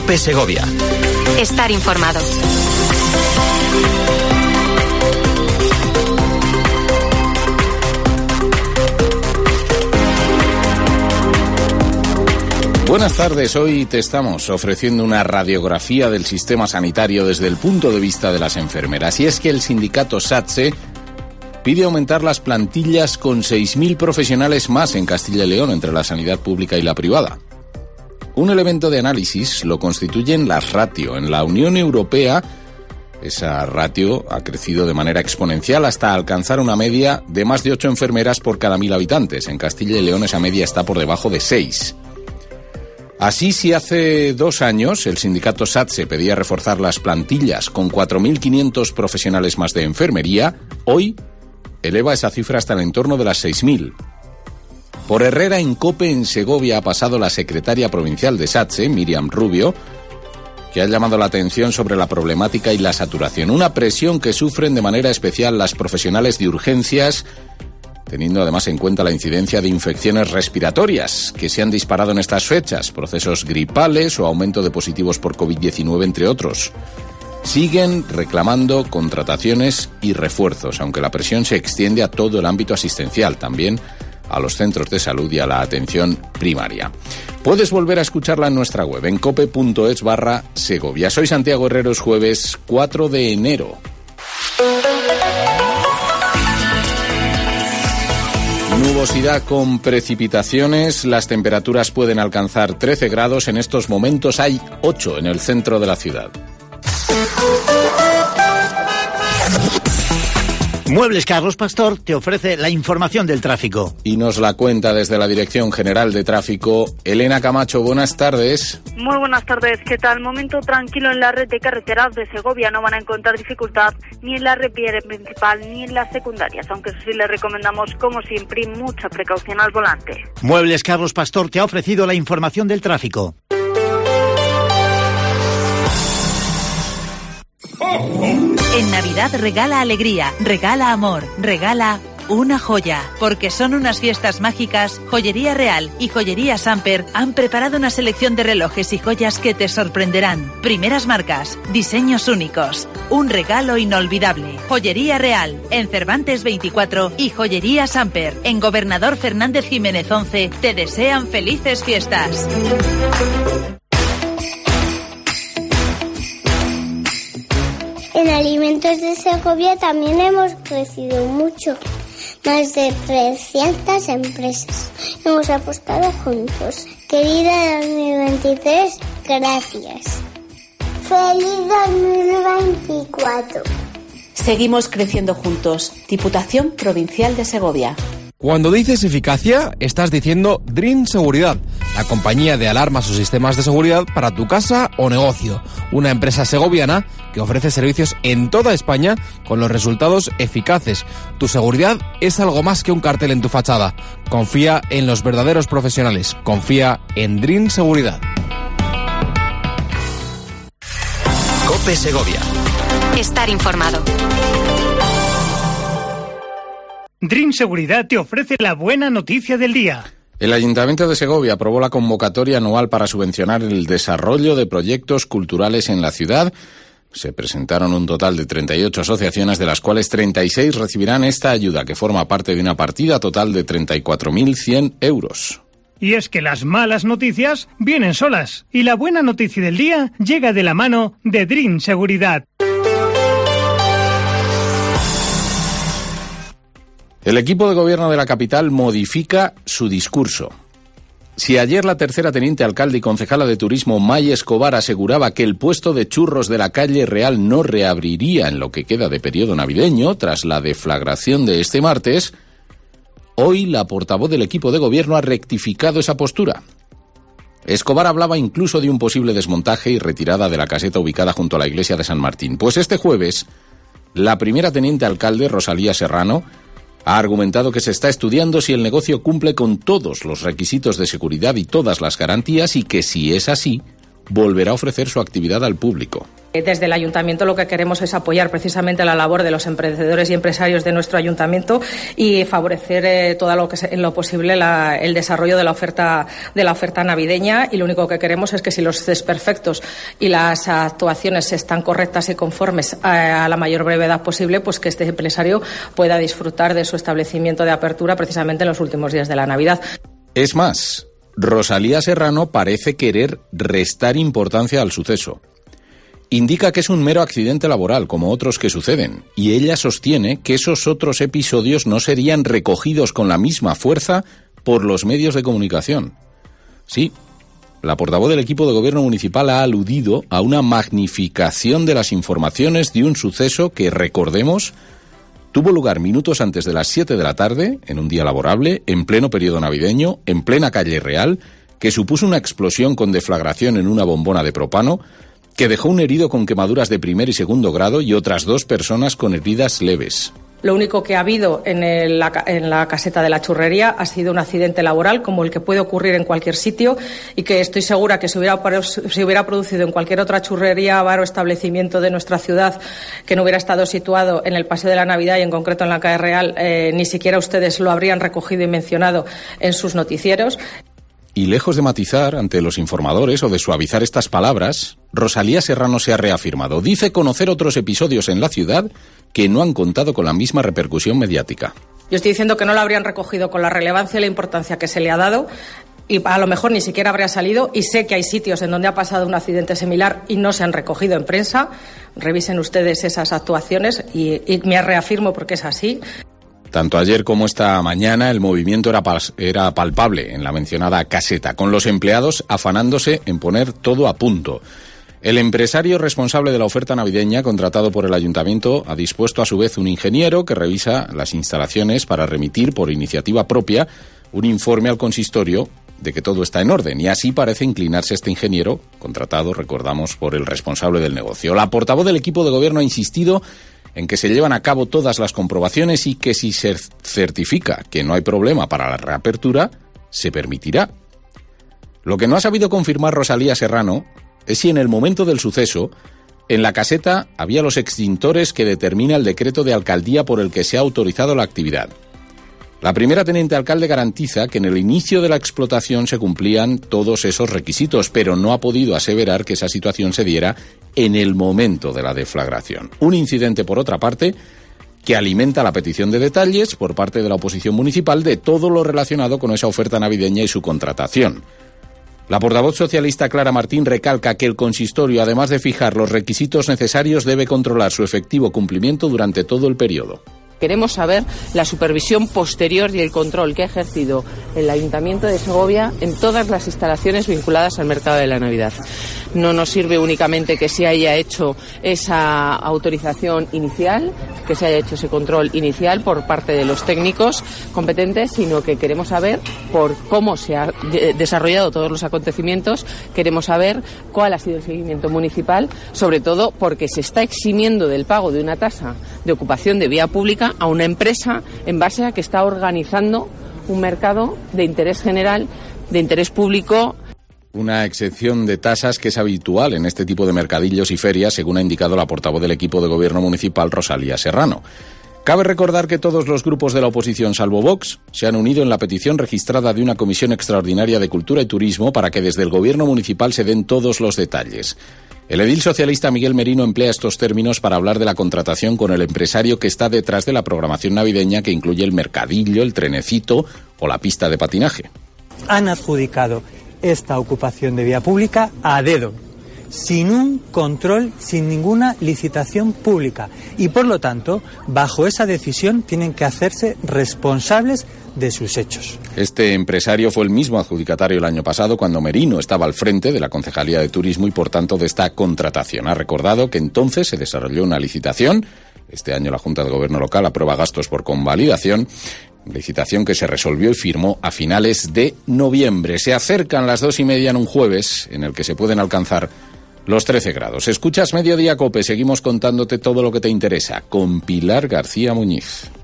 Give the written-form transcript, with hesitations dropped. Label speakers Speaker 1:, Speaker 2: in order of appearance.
Speaker 1: COPE Segovia.
Speaker 2: Estar informado.
Speaker 3: Buenas tardes, hoy te estamos ofreciendo una radiografía del sistema sanitario desde el punto de vista de las enfermeras. Y es que el sindicato SATSE pide aumentar las plantillas con 6.000 profesionales más en Castilla y León entre la sanidad pública y la privada. Un elemento de análisis lo constituyen las ratio. En la Unión Europea, esa ratio ha crecido de manera exponencial hasta alcanzar una media de más de 8 enfermeras por cada 1.000 habitantes. En Castilla y León esa media está por debajo de 6. Así, si hace 2 años el sindicato SATSE pedía reforzar las plantillas con 4.500 profesionales más de enfermería, hoy eleva esa cifra hasta el entorno de las 6.000. Por Herrera, en COPE en Segovia, ha pasado la secretaria provincial de SATSE, Miriam Rubio, que ha llamado la atención sobre la problemática y la saturación. Una presión que sufren de manera especial las profesionales de urgencias, teniendo además en cuenta la incidencia de infecciones respiratorias que se han disparado en estas fechas, procesos gripales o aumento de positivos por COVID-19, entre otros. Siguen reclamando contrataciones y refuerzos, aunque la presión se extiende a todo el ámbito asistencial, también a los centros de salud y a la atención primaria. Puedes volver a escucharla en nuestra web, en cope.es/Segovia. Soy Santiago Herrero, es jueves 4 de enero. Nubosidad con precipitaciones, las temperaturas pueden alcanzar 13 grados, en estos momentos hay 8 en el centro de la ciudad.
Speaker 4: Muebles Carlos Pastor te ofrece la información del tráfico.
Speaker 3: Y nos la cuenta desde la Dirección General de Tráfico, Elena Camacho. Buenas tardes.
Speaker 5: Muy buenas tardes. ¿Qué tal? Momento tranquilo en la red de carreteras de Segovia. No van a encontrar dificultad ni en la red principal ni en las secundarias, aunque eso sí les recomendamos, como siempre, mucha precaución al volante.
Speaker 4: Muebles Carlos Pastor te ha ofrecido la información del tráfico.
Speaker 2: En Navidad regala alegría, regala amor, regala una joya. Porque son unas fiestas mágicas, Joyería Real y Joyería Samper han preparado una selección de relojes y joyas que te sorprenderán. Primeras marcas, diseños únicos, un regalo inolvidable. Joyería Real, en Cervantes 24 y Joyería Samper, en Gobernador Fernández Jiménez 11, te desean felices fiestas.
Speaker 6: En Alimentos de Segovia también hemos crecido mucho. Más de 300 empresas. Hemos apostado juntos. Querida 2023, gracias. ¡Feliz 2024!
Speaker 7: Seguimos creciendo juntos. Diputación Provincial de Segovia.
Speaker 8: Cuando dices eficacia, estás diciendo Dream Seguridad, la compañía de alarmas o sistemas de seguridad para tu casa o negocio. Una empresa segoviana que ofrece servicios en toda España con los resultados eficaces. Tu seguridad es algo más que un cartel en tu fachada. Confía en los verdaderos profesionales. Confía en Dream Seguridad.
Speaker 1: COPE Segovia.
Speaker 2: Estar informado.
Speaker 9: Dream Seguridad te ofrece la buena noticia del día.
Speaker 3: El Ayuntamiento de Segovia aprobó la convocatoria anual para subvencionar el desarrollo de proyectos culturales en la ciudad. Se presentaron un total de 38 asociaciones, de las cuales 36 recibirán esta ayuda, que forma parte de una partida total de 34.100 euros.
Speaker 9: Y es que las malas noticias vienen solas, y la buena noticia del día llega de la mano de Dream Seguridad.
Speaker 3: El equipo de gobierno de la capital modifica su discurso. Si ayer la tercera teniente alcalde y concejala de turismo, May Escobar, aseguraba que el puesto de churros de la calle Real no reabriría en lo que queda de periodo navideño, tras la deflagración de este martes, hoy la portavoz del equipo de gobierno ha rectificado esa postura. Escobar hablaba incluso de un posible desmontaje y retirada de la caseta ubicada junto a la iglesia de San Martín. Pues este jueves, la primera teniente alcalde, Rosalía Serrano, ha argumentado que se está estudiando si el negocio cumple con todos los requisitos de seguridad y todas las garantías, y que si es así, volverá a ofrecer su actividad al público.
Speaker 10: Desde el Ayuntamiento lo que queremos es apoyar precisamente la labor de los emprendedores y empresarios de nuestro Ayuntamiento y favorecer todo lo que en lo posible el desarrollo de la oferta navideña, y lo único que queremos es que si los desperfectos y las actuaciones están correctas y conformes a la mayor brevedad posible, pues que este empresario pueda disfrutar de su establecimiento de apertura precisamente en los últimos días de la Navidad.
Speaker 3: Es más, Rosalía Serrano parece querer restar importancia al suceso. Indica que es un mero accidente laboral, como otros que suceden, y ella sostiene que esos otros episodios no serían recogidos con la misma fuerza por los medios de comunicación. Sí, la portavoz del equipo de gobierno municipal ha aludido a una magnificación de las informaciones de un suceso que, recordemos, tuvo lugar minutos antes de las 7 de la tarde, en un día laborable, en pleno periodo navideño, en plena calle Real, que supuso una explosión con deflagración en una bombona de propano, que dejó un herido con quemaduras de primer y segundo grado y otras 2 personas con heridas leves.
Speaker 10: Lo único que ha habido en la caseta de la churrería ha sido un accidente laboral como el que puede ocurrir en cualquier sitio, y que estoy segura que se hubiera producido en cualquier otra churrería, bar o establecimiento de nuestra ciudad que no hubiera estado situado en el Paseo de la Navidad y en concreto en la calle Real, ni siquiera ustedes lo habrían recogido y mencionado en sus noticieros.
Speaker 3: Y lejos de matizar ante los informadores o de suavizar estas palabras, Rosalía Serrano se ha reafirmado. Dice conocer otros episodios en la ciudad que no han contado con la misma repercusión mediática.
Speaker 10: Yo estoy diciendo que no lo habrían recogido con la relevancia y la importancia que se le ha dado, y a lo mejor ni siquiera habría salido, y sé que hay sitios en donde ha pasado un accidente similar y no se han recogido en prensa. Revisen ustedes esas actuaciones y me reafirmo porque es así.
Speaker 3: Tanto ayer como esta mañana el movimiento era palpable en la mencionada caseta, con los empleados afanándose en poner todo a punto. El empresario responsable de la oferta navideña, contratado por el ayuntamiento, ha dispuesto a su vez un ingeniero que revisa las instalaciones para remitir por iniciativa propia un informe al consistorio de que todo está en orden, y así parece inclinarse este ingeniero, contratado, recordamos, por el responsable del negocio. La portavoz del equipo de gobierno ha insistido en que se llevan a cabo todas las comprobaciones y que si se certifica que no hay problema para la reapertura, se permitirá. Lo que no ha sabido confirmar Rosalía Serrano es si en el momento del suceso, en la caseta había los extintores que determina el decreto de alcaldía por el que se ha autorizado la actividad. La primera teniente alcalde garantiza que en el inicio de la explotación se cumplían todos esos requisitos, pero no ha podido aseverar que esa situación se diera en el momento de la deflagración. Un incidente, por otra parte, que alimenta la petición de detalles por parte de la oposición municipal de todo lo relacionado con esa oferta navideña y su contratación. La portavoz socialista Clara Martín recalca que el consistorio, además de fijar los requisitos necesarios, debe controlar su efectivo cumplimiento durante todo el periodo.
Speaker 11: Queremos saber la supervisión posterior y el control que ha ejercido el Ayuntamiento de Segovia en todas las instalaciones vinculadas al mercado de la Navidad. No nos sirve únicamente que se haya hecho esa autorización inicial, que se haya hecho ese control inicial por parte de los técnicos competentes, sino que queremos saber por cómo se han desarrollado todos los acontecimientos, queremos saber cuál ha sido el seguimiento municipal, sobre todo porque se está eximiendo del pago de una tasa de ocupación de vía pública a una empresa en base a que está organizando un mercado de interés general, de interés público.
Speaker 3: Una excepción de tasas que es habitual en este tipo de mercadillos y ferias, según ha indicado la portavoz del equipo de gobierno municipal, Rosalía Serrano. Cabe recordar que todos los grupos de la oposición, salvo Vox, se han unido en la petición registrada de una comisión extraordinaria de Cultura y Turismo para que desde el gobierno municipal se den todos los detalles. El edil socialista Miguel Merino emplea estos términos para hablar de la contratación con el empresario que está detrás de la programación navideña, que incluye el mercadillo, el trenecito o la pista de patinaje.
Speaker 12: Han adjudicado esta ocupación de vía pública a dedo, sin un control, sin ninguna licitación pública, y por lo tanto, bajo esa decisión tienen que hacerse responsables de sus hechos.
Speaker 3: Este empresario fue el mismo adjudicatario el año pasado, cuando Merino estaba al frente de la Concejalía de Turismo y por tanto de esta contratación. Ha recordado que entonces se desarrolló una licitación. Este año la Junta de Gobierno local aprueba gastos por convalidación, licitación que se resolvió y firmó a finales de noviembre. Se acercan las 2:30 en un jueves en el que se pueden alcanzar los 13 grados. Escuchas Mediodía COPE, seguimos contándote todo lo que te interesa con Pilar García Muñiz.